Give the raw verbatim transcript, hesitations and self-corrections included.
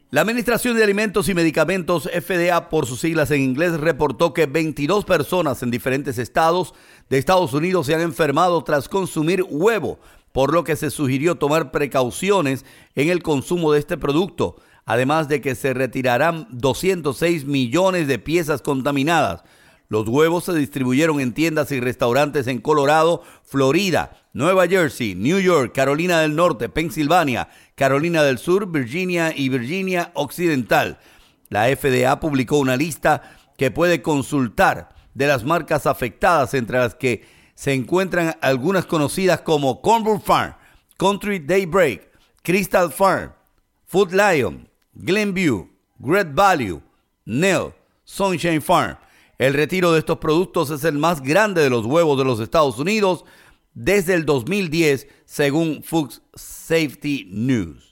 La Administración de Alimentos y Medicamentos, F D A por sus siglas en inglés, reportó que veintidós personas en diferentes estados de Estados Unidos se han enfermado tras consumir huevo, por lo que se sugirió tomar precauciones en el consumo de este producto, además de que se retirarán doscientos seis millones de piezas contaminadas. Los huevos se distribuyeron en tiendas y restaurantes en Colorado, Florida, Nueva Jersey, New York, Carolina del Norte, Pensilvania, Carolina del Sur, Virginia y Virginia Occidental. La F D A publicó una lista que puede consultar de las marcas afectadas, entre las que se encuentran algunas conocidas como Cornbread Farm, Country Daybreak, Crystal Farm, Food Lion, Glenview, Great Value, Neil, Sunshine Farm. El retiro de estos productos es el más grande de los huevos de los Estados Unidos desde el dos mil diez, según Food Safety News.